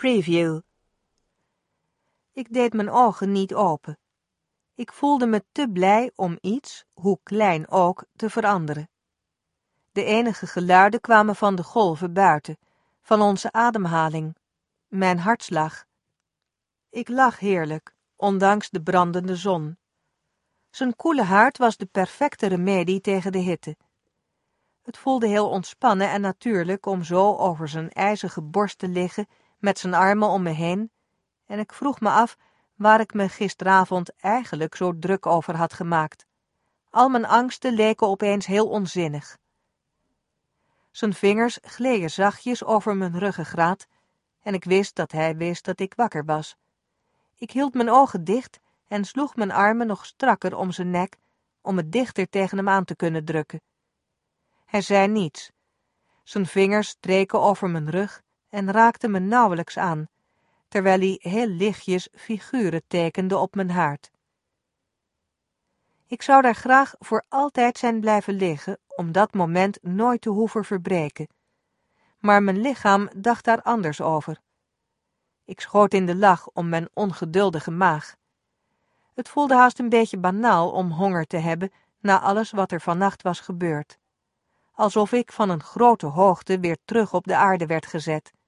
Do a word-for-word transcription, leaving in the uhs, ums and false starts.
Preview. Ik deed mijn ogen niet open. Ik voelde me te blij om iets, hoe klein ook, te veranderen. De enige geluiden kwamen van de golven buiten, van onze ademhaling, mijn hartslag. Ik lag heerlijk, ondanks de brandende zon. Zijn koele haard was de perfecte remedie tegen de hitte. Het voelde heel ontspannen en natuurlijk om zo over zijn ijzige borst te liggen met zijn armen om me heen, en ik vroeg me af waar ik me gisteravond eigenlijk zo druk over had gemaakt. Al mijn angsten leken opeens heel onzinnig. Zijn vingers gleden zachtjes over mijn ruggengraat en ik wist dat hij wist dat ik wakker was. Ik hield mijn ogen dicht en sloeg mijn armen nog strakker om zijn nek om het dichter tegen hem aan te kunnen drukken. Hij zei niets. Zijn vingers streken over mijn rug en raakten me nauwelijks aan, terwijl hij heel lichtjes figuren tekende op mijn haard. Ik zou daar graag voor altijd zijn blijven liggen, om dat moment nooit te hoeven verbreken. Maar mijn lichaam dacht daar anders over. Ik schoot in de lach om mijn ongeduldige maag. Het voelde haast een beetje banaal om honger te hebben na alles wat er vannacht was gebeurd. Alsof ik van een grote hoogte weer terug op de aarde werd gezet.